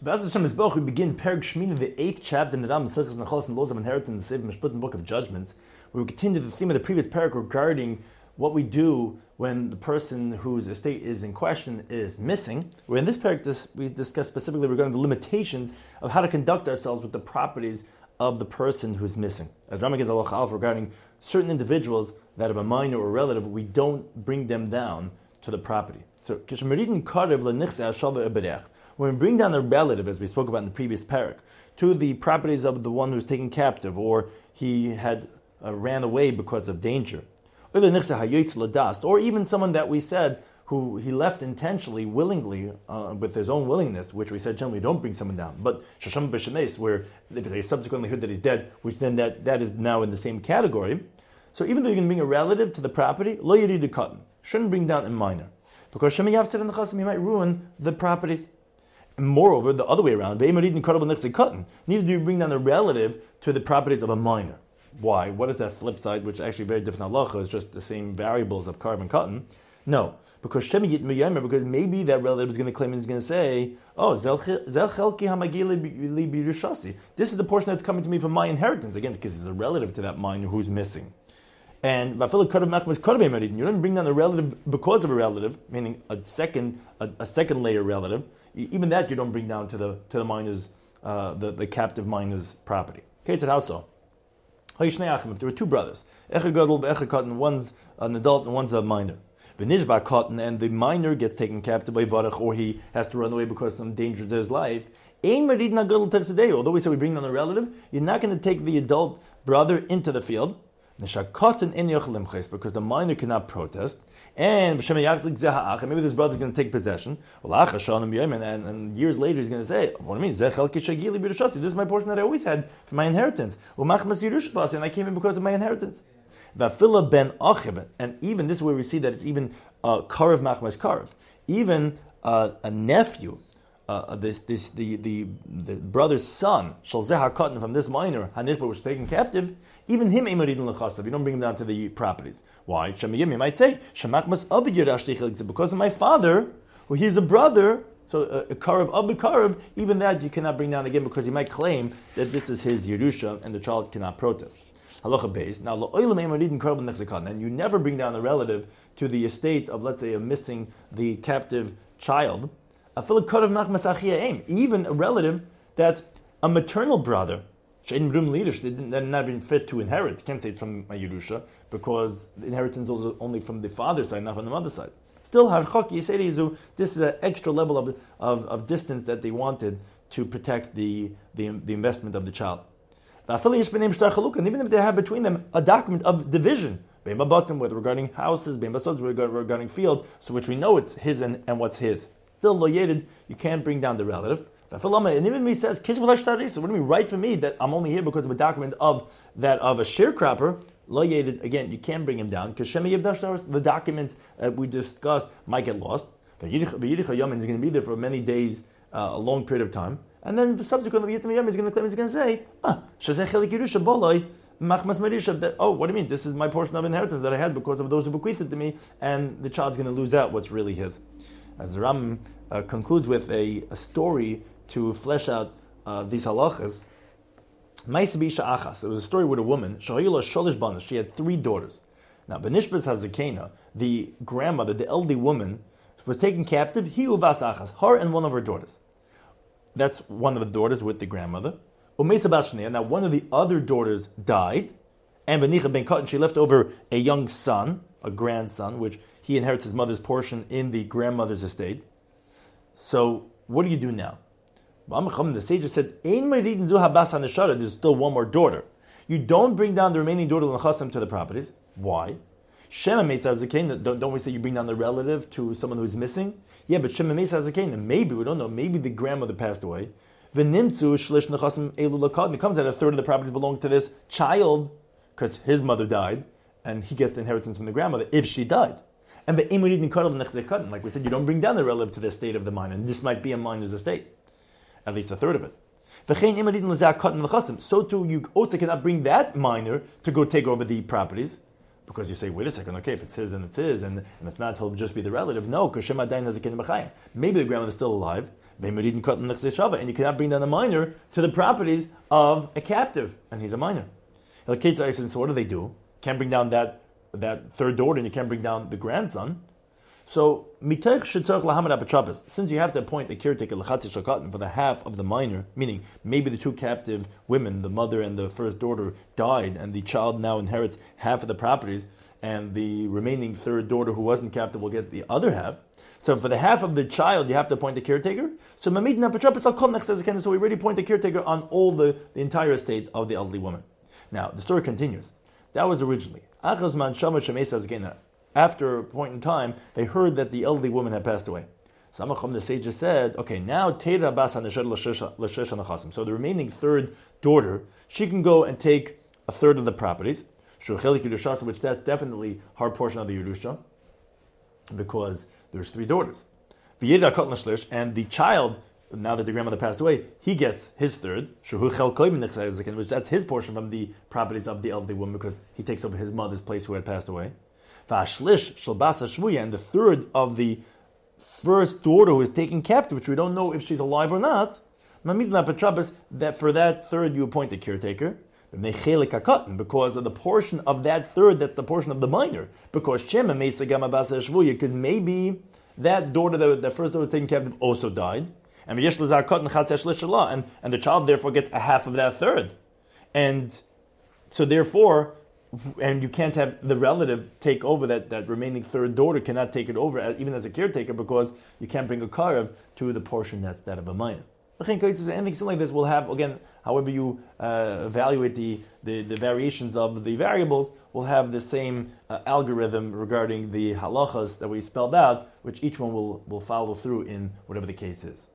Be'ez Hashem Yisboch, we begin Perek Shmini, the 8th chapter in the Ram Mesechus Nachos and Laws of Inheritance, the Mishput Book of Judgments, where we continue the theme of the previous Perek regarding what we do when the person whose estate is in question is missing. Where in this Perek we discuss specifically regarding the limitations of how to conduct ourselves with the properties of the person who's missing. As Rama gives Allah Khalaf regarding certain individuals that have a minor or relative, we don't bring them down to the property. So, when we bring down a relative, as we spoke about in the previous parak, to the properties of the one who's taken captive, or he had ran away because of danger, or even someone that we said who he left intentionally, willingly, with his own willingness, which we said generally don't bring someone down. But shasham b'shemes, where they subsequently heard that he's dead, which then that is now in the same category. So even though you're going to bring a relative to the property, lo yiridu katan, shouldn't bring down a minor, because shema yavsid in the chasim, he might ruin the properties. And moreover, the other way around, neither do you bring down a relative to the properties of a minor. Why? What is that flip side, which actually very different halacha, is just the same variables of karb and cotton? No, because because maybe that relative is going to claim and he's going to say, oh, this is the portion that's coming to me from my inheritance, again, because it's a relative to that minor who's missing. And you don't bring down a relative because of a relative, meaning a second layer relative. Even that you don't bring down to the minor's, the captive minor's property. Okay, it's also. If there were two brothers, one's an adult and one's a minor. And the minor gets taken captive by Varach, or he has to run away because of some danger to his life. Although we say we bring down a relative, you're not going to take the adult brother into the field, because the minor cannot protest, and maybe this brother is going to take possession, and years later he's going to say, what do you mean? This is my portion that I always had for my inheritance, and I came in because of my inheritance. And even this is where we see that it's even karev machmas karev, even a nephew, the brother's son, shalzeh hakatan, from this minor hanishba, which was taken captive, even him emaridin lechasav. You don't bring him down to the properties. Why? Shemayim, you might say, shemachmas avid yirashlich, because of my father, well, he's a brother. So a karev of the karev, even that you cannot bring down again, because he might claim that this is his yerusha and the child cannot protest. Halacha beis. Now lo'olam emaridin karev nechzakan, and you never bring down a relative to the estate of, let's say, the captive child. Even a relative that's a maternal brother, they're not even fit to inherit. You can't say it's from my Yerusha, because the inheritance is only from the father's side, not from the mother's side. Still, this is an extra level of distance that they wanted to protect the investment of the child. And even if they have between them a document of division, whether regarding houses, regarding fields, so which we know it's his and what's his. Still loyated, you can't bring down the relative. And even he says, so what do you mean, right for me that I'm only here because of a document of a sharecropper? Loyated, again, you can't bring him down, because the documents we discussed might get lost. But Yidich HaYomin is going to be there for many days, a long period of time. And then subsequently, Yidich HaYomin is going to claim, he's going to say, what do you mean? This is my portion of inheritance that I had because of those who bequeathed to me, and the child's going to lose out what's really his. As the Ram concludes with a story to flesh out these halachas. There was a story with a woman. She had 3 daughters. Now, Benishbas Hazakena, the grandmother, the elderly woman, was taken captive. Her and one of her daughters. That's one of the daughters with the grandmother. Now, one of the other daughters died, and she left over a young son, a grandson, which he inherits his mother's portion in the grandmother's estate. So, what do you do now? The sages said, there's still one more daughter. You don't bring down the remaining daughter to the properties. Why? Don't we say you bring down the relative to someone who's missing? Yeah, but maybe, we don't know, maybe the grandmother passed away. It comes out a third of the properties belong to this child, because his mother died, and he gets the inheritance from the grandmother if she died. And like we said, you don't bring down the relative to the estate of the minor, and this might be a minor's estate, at least a third of it. So too, you also cannot bring that minor to go take over the properties, Because you say, wait a second, okay, if it's his, and it's his, and if not, he'll just be the relative. No, because Shem Adayin has a kin b'chayim. Maybe the grandmother is still alive, and you cannot bring down a minor to the properties of a captive, and he's a minor. So what do they do? Can't bring down that third daughter, and you can't bring down the grandson. So, since you have to appoint a caretaker for the half of the minor, meaning maybe the two captive women, the mother and the first daughter, died, and the child now inherits half of the properties, and the remaining third daughter who wasn't captive will get the other half. So for the half of the child, you have to appoint a caretaker. So we already appoint a caretaker on all the entire estate of the elderly woman. Now, the story continues. That was originally. After a point in time, they heard that the elderly woman had passed away. Some of the sages said, okay, now Teira Bas HaNesher. So the remaining third daughter, she can go and take a third of the properties, which that's definitely her portion of the Yerusha, because there's three daughters. And the child, now that the grandmother passed away, he gets his third, which that's his portion from the properties of the elderly woman, because he takes over his mother's place who had passed away. And the third of the first daughter who is taken captive, which we don't know if she's alive or not, that for that third you appoint a caretaker, because of the portion of that third, that's the portion of the minor. Because maybe that daughter, the first daughter taken captive, also died. And the child therefore gets a half of that third. And so therefore, and you can't have the relative take over that remaining third daughter, cannot take it over even as a caretaker, because you can't bring a karev to the portion that's that of a minor. Anything similar like this will have, again, however you evaluate the variations of the variables, will have the same algorithm regarding the halachas that we spelled out, which each one will follow through in whatever the case is.